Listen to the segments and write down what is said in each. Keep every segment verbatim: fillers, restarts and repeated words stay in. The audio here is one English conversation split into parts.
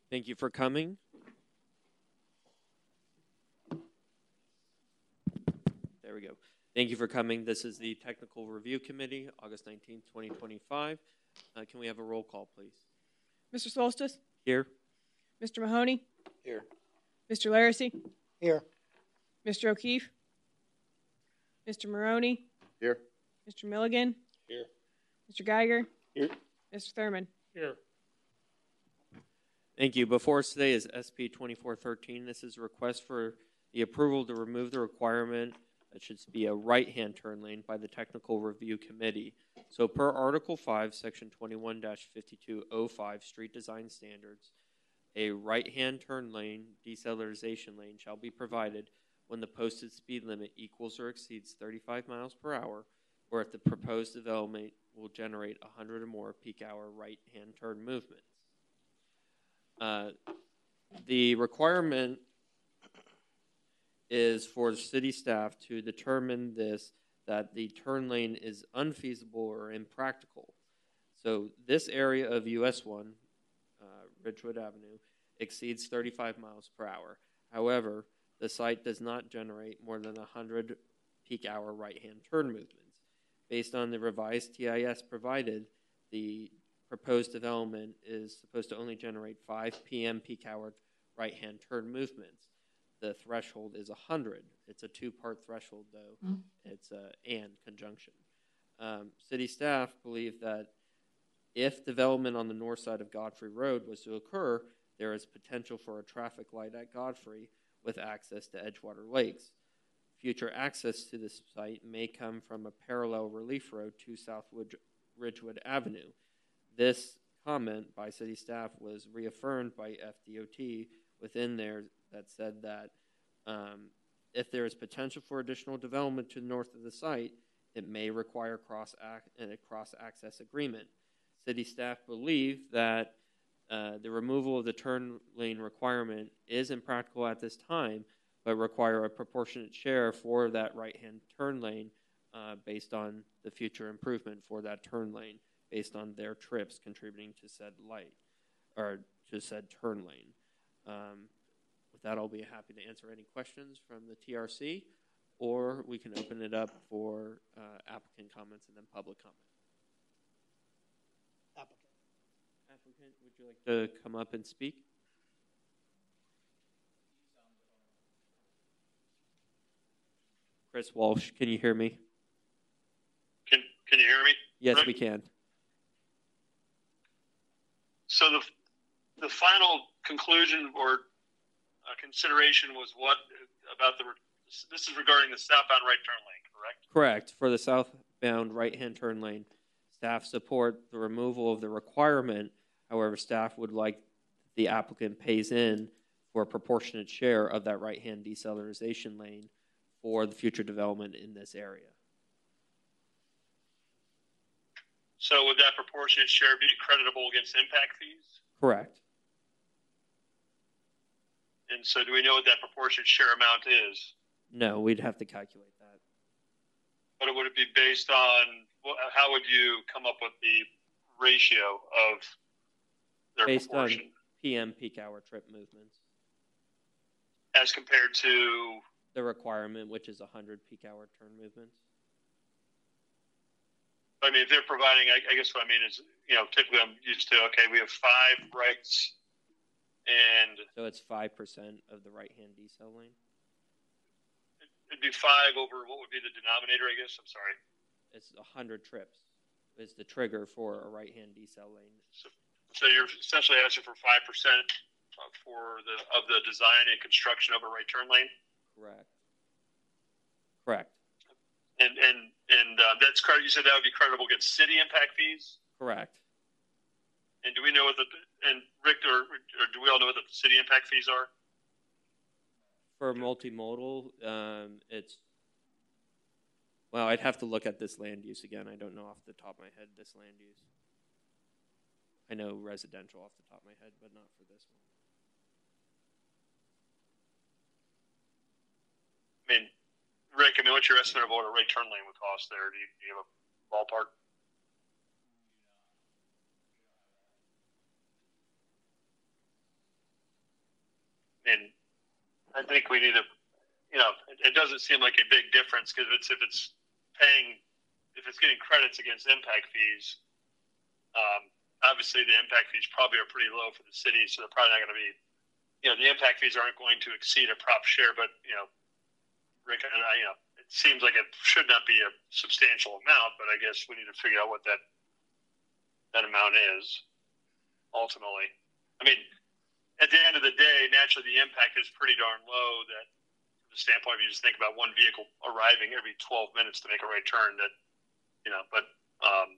Thank you for coming. There we go. Thank you for coming. This is the Technical Review Committee, August nineteenth, twenty twenty-five. Uh, can we have a roll call, please? Mister Solstice? Here. Mister Mahoney? Here. Mister Laracy? Here. Mister O'Keefe? Mister Maroney? Here. Mister Milligan? Here. Mister Geiger? Here. Mister Thurman? Here. Thank you. Before us today is S P twenty-four thirteen. This is a request for the approval to remove the requirement that should be a right-hand turn lane by the Technical Review Committee. So per Article five, Section twenty-one dash fifty-two oh five Street Design Standards, a right-hand turn lane, deceleration lane, shall be provided when the posted speed limit equals or exceeds thirty-five miles per hour, or if the proposed development will generate one hundred or more peak-hour right-hand turn movements. Uh, the requirement is for the city staff to determine this, that the turn lane is unfeasible or impractical. So this area of U S one, uh, Ridgewood Avenue, exceeds thirty-five miles per hour. However, the site does not generate more than one hundred peak hour right-hand turn movements. Based on the revised T I S provided, the proposed development is supposed to only generate five P M peak hour right-hand turn movements. The threshold is one hundred. It's a two-part threshold, though. Mm-hmm. It's a and conjunction. Um, city staff believe that if development on the north side of Godfrey Road was to occur, there is potential for a traffic light at Godfrey with access to Edgewater Lakes. Future access to this site may come from a parallel relief road to South Ridgewood Avenue. This comment by city staff was reaffirmed by F D O T within there that said that um, if there is potential for additional development to the north of the site, it may require cross ac- a cross-access agreement. City staff believe that uh, the removal of the turn lane requirement is impractical at this time, but require a proportionate share for that right-hand turn lane uh, based on the future improvement for that turn lane, based on their trips contributing to said light, or to said turn lane. Um, with that, I'll be happy to answer any questions from the T R C, or we can open it up for uh, applicant comments and then public comment. Applicant. Applicant, would you like to come up and speak? Chris Walsh, can you hear me? Can Can you hear me? Yes, Rick? we can. So the the final conclusion or uh, consideration was what about the? This is regarding the southbound right turn lane, correct? Correct. For the southbound right-hand turn lane, staff support the removal of the requirement. However, staff would like the applicant pays in for a proportionate share of that right-hand deceleration lane for the future development in this area. So would that proportionate share be creditable against impact fees? Correct. And so do we know what that proportionate share amount is? No, we'd have to calculate that. But would it be based on, how would you come up with the ratio of their based proportion? on P M peak hour trip movements. As compared to? The requirement, which is one hundred peak hour turn movements. I mean, if they're providing, I, I guess what I mean is, you know, typically I'm used to, okay, we have five rights and. So it's five percent of the right hand decel lane? It'd be five over what would be the denominator, I guess? I'm sorry. It's one hundred trips is the trigger for a right hand decel lane. So, so you're essentially asking for five percent for the of the design and construction of a right turn lane? Correct. Correct. And and and uh, that's credit. You said that would be creditable against city impact fees. Correct. And do we know what the and Rick or, or do we all know what the city impact fees are? For multimodal, um, it's well, I'd have to look at this land use again. I don't know off the top of my head this land use. I know residential off the top of my head, but not for this one. I mean, Rick, I mean, what's your estimate of what a right turn lane would cost there? Do you, do you have a ballpark? I think we need to, you know, it, it doesn't seem like a big difference because it's if it's paying, if it's getting credits against impact fees, um, obviously the impact fees probably are pretty low for the city, so they're probably not going to be, you know, the impact fees aren't going to exceed a prop share, but, you know, Rick and I, you know, it seems like it should not be a substantial amount, but I guess we need to figure out what that that amount is ultimately. I mean, at the end of the day, naturally the impact is pretty darn low that from the standpoint of you just think about one vehicle arriving every twelve minutes to make a right turn that, you know, but um,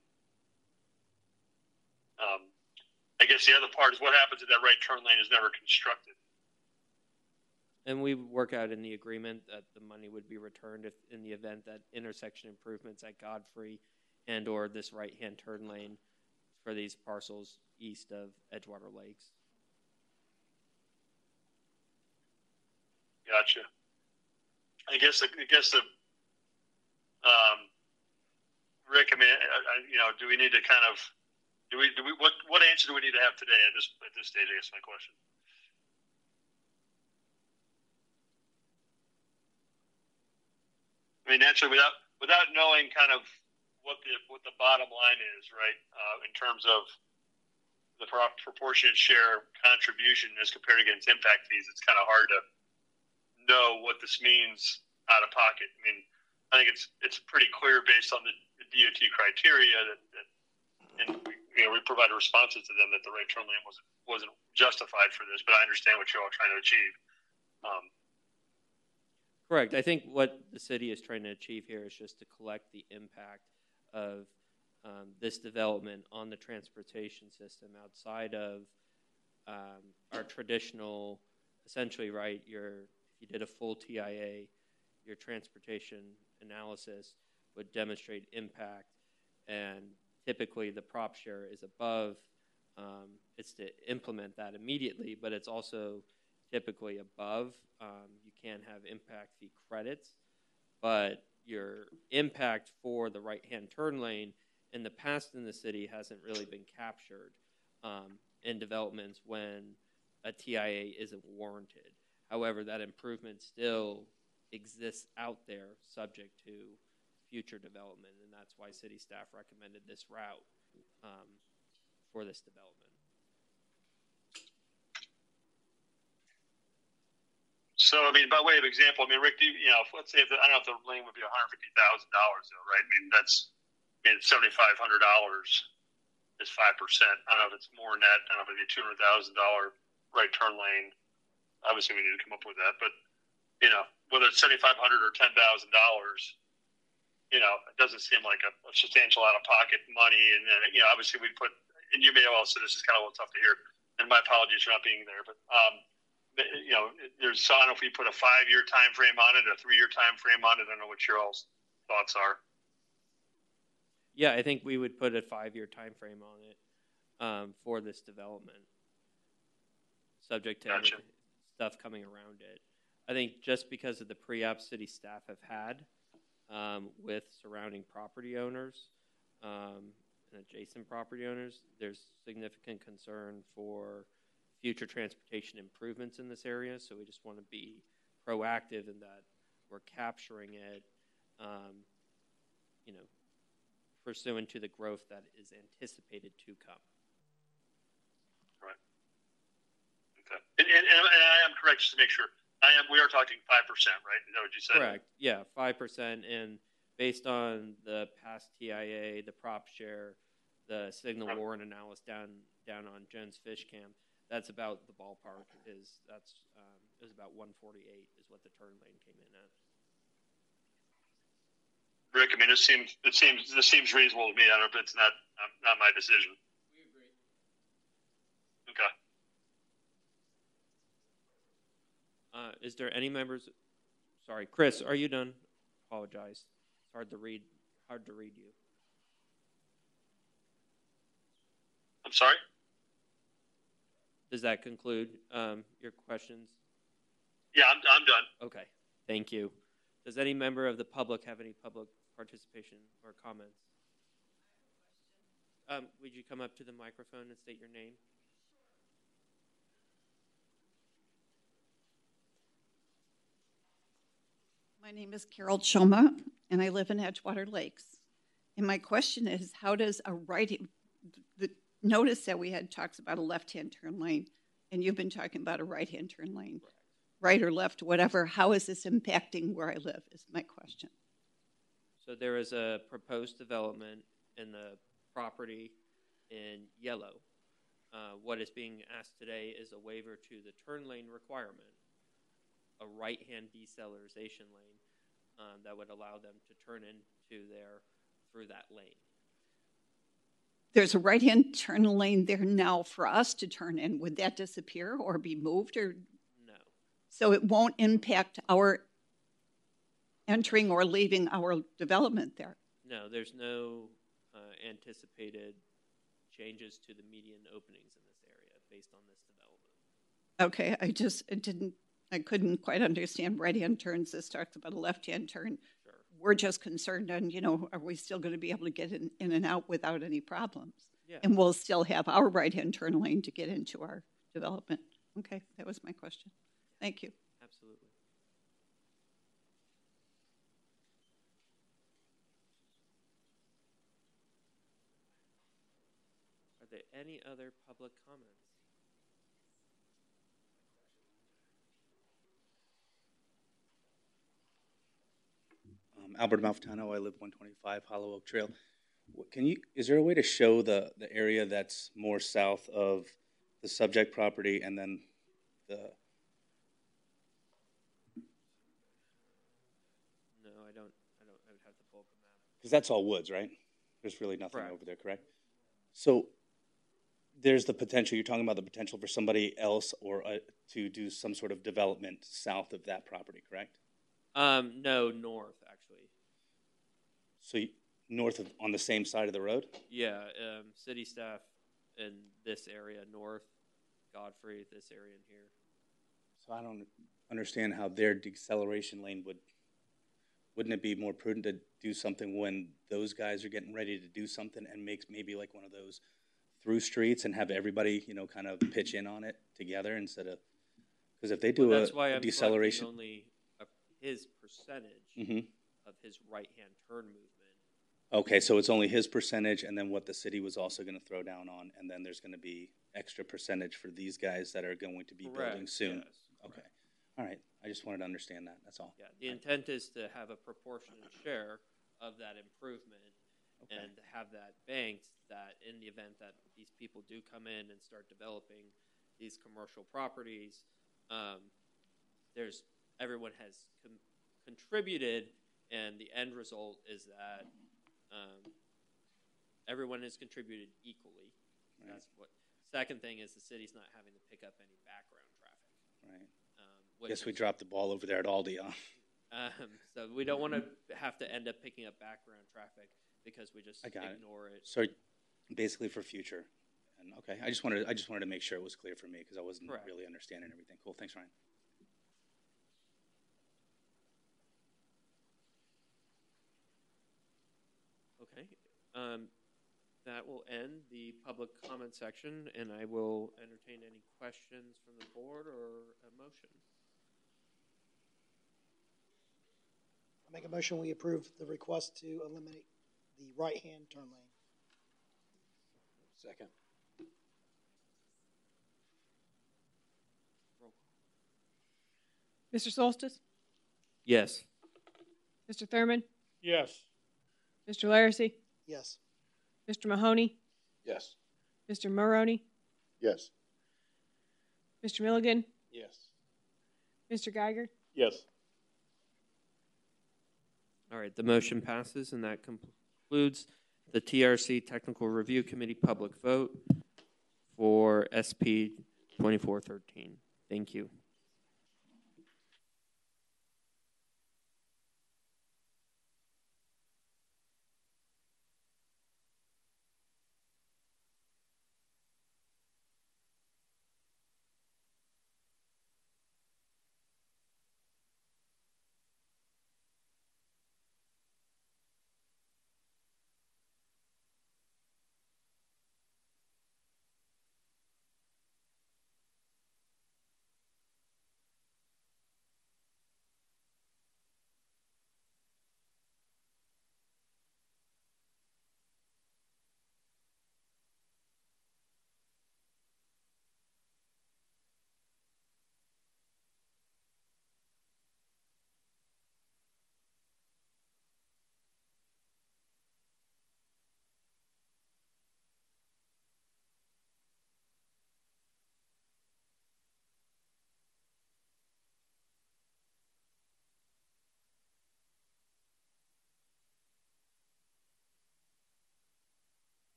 um, I guess the other part is what happens if that right turn lane is never constructed. And we work out in the agreement that the money would be returned if, in the event that intersection improvements at Godfrey and or this right-hand turn lane for these parcels east of Edgewater Lakes. Gotcha. I guess, I guess the, um, Rick, I mean, I, I, you know, do we need to kind of, do we, do we, what, what answer do we need to have today at this, at this stage? I guess my question. I mean, naturally, without without knowing kind of what the what the bottom line is, right, uh, in terms of the pro- proportionate share contribution as compared against impact fees, it's kind of hard to know what this means out of pocket. I mean, I think it's it's pretty clear based on the, the D O T criteria that, that and we, you know, we provided responses to them that the right turn lane wasn't wasn't justified for this. But I understand what you're all trying to achieve. Um, Correct. I think what the city is trying to achieve here is just to collect the impact of um, this development on the transportation system outside of um, our traditional, essentially, right, your, if you did a full T I A, your transportation analysis would demonstrate impact, and typically the prop share is above. Um, it's to implement that immediately, but it's also typically above. Um, you can have impact fee credits, but your impact for the right-hand turn lane in the past in the city hasn't really been captured um, in developments when a T I A isn't warranted. However, that improvement still exists out there subject to future development, and that's why city staff recommended this route um, for this development. So, I mean, by way of example, I mean, Rick, do you, you know, let's say if the, I don't know if the lane would be one hundred fifty thousand dollars, though, right? I mean, that's, I mean, seventy-five hundred dollars is five percent. I don't know if it's more than that. I don't know if it'd be two hundred thousand dollars right turn lane. Obviously, we need to come up with that. But, you know, whether it's seventy-five hundred dollars or ten thousand dollars, you know, it doesn't seem like a, a substantial out-of-pocket money. And then, you know, obviously we put, and you may have also, this is kind of a little tough to hear, and my apologies for not being there, but, um, you know, there's, so I don't know if we put a five-year time frame on it, a three-year time frame on it. I don't know what your all's thoughts are. Yeah, I think we would put a five-year time frame on it um, for this development, subject to Gotcha. stuff coming around it. I think just because of the pre-op city staff have had um, with surrounding property owners um, and adjacent property owners, there's significant concern for future transportation improvements in this area, so we just want to be proactive in that we're capturing it, um, you know, pursuant to the growth that is anticipated to come. Right. Okay. And, and, and I am correct, just to make sure. I am. We are talking five percent, right? Is that what you said? Correct. Yeah, five percent, and based on the past T I A, the prop share, the signal Okay. warrant analysis down down on Jones Fish Camp. That's about the ballpark. Is that's um, is about one forty-eight is what the turn lane came in at. Rick, I mean, this seems it seems this seems reasonable to me. I don't know if it's not um, not my decision. We agree. Okay. Uh, is there any members? Sorry, Chris, are you done? Apologize. It's hard to read. Hard to read you. I'm sorry. Does that conclude um, your questions? Yeah, I'm I'm done. Okay, thank you. Does any member of the public have any public participation or comments? Um, would you come up to the microphone and state your name? My name is Carol Choma, and I live in Edgewater Lakes. And my question is, how does a right, the notice that we had talks about a left-hand turn lane, and you've been talking about a right-hand turn lane, right or left, whatever. How is this impacting where I live is my question. So there is a proposed development in the property in yellow. Uh, what is being asked today is a waiver to the turn lane requirement, a right-hand deceleration lane um, that would allow them to turn into there through that lane. There's a right-hand turn lane there now for us to turn in. Would that disappear or be moved? Or No. so it won't impact our entering or leaving our development there? No, there's no uh, anticipated changes to the median openings in this area based on this development. Okay, I just it didn't, I couldn't quite understand right-hand turns. This talks about a left-hand turn. Sure. We're just concerned on, you know, are we still going to be able to get in, in and out without any problems? Yeah. And we'll still have our right-hand turn lane to get into our development. Okay, that was my question. Thank you. Absolutely. Are there any other public comments? Um, Albert Malfitano, I live one twenty-five Hollow Oak Trail. What, can you? Is there a way to show the the area that's more south of the subject property and then the? No, I don't. I don't. I would have to pull up a map. Because that's all woods, right? There's really nothing Correct. over there, correct? So there's the potential. You're talking about the potential for somebody else or uh, to do some sort of development south of that property, correct? Um, no, north actually. So you, north of on the same side of the road? Yeah, um, city staff in this area, north, Godfrey, this area in here. So I don't understand how their deceleration lane would, wouldn't it be more prudent to do something when those guys are getting ready to do something and make maybe like one of those through streets and have everybody, you know, kind of pitch in on it together instead of, because if they do Well, that's a, why a I'm deceleration. only a, his percentage Mm-hmm. of his right-hand turn movement. Okay, so it's only his percentage and then what the city was also going to throw down on, and then there's going to be extra percentage for these guys that are going to be Correct, building soon. yes, Okay. correct. All right. I just wanted to understand that. That's all. Yeah, the intent is to have a proportionate share of that improvement Okay. and to have that banked that in the event that these people do come in and start developing these commercial properties, um, there's everyone has com- contributed, and the end result is that um, everyone has contributed equally. Right. That's what. Second thing is the city's not having to pick up any background traffic. Right. Um, which Guess we is- dropped the ball over there at Aldi, huh? Um, so we don't want to have to end up picking up background traffic because we just I got it. ignore it. So basically for future. And okay, I just wanted I just wanted to make sure it was clear for me because I wasn't Correct. really understanding everything. Cool. Thanks, Ryan. Okay. Um, that will end the public comment section, and I will entertain any questions from the board or a motion. I make a motion, we approve the request to eliminate the right-hand turn lane. Second. Mister Solstice, Yes. Mister Thurman, Yes. Mister Laracy, Yes. Mister Mahoney, Yes. Mister Maroney, Yes. Mister Milligan, Yes. Mister Geiger. Yes. All right. The motion passes, and that concludes the T R C Technical Review Committee public vote for S P twenty-four thirteen. Thank you.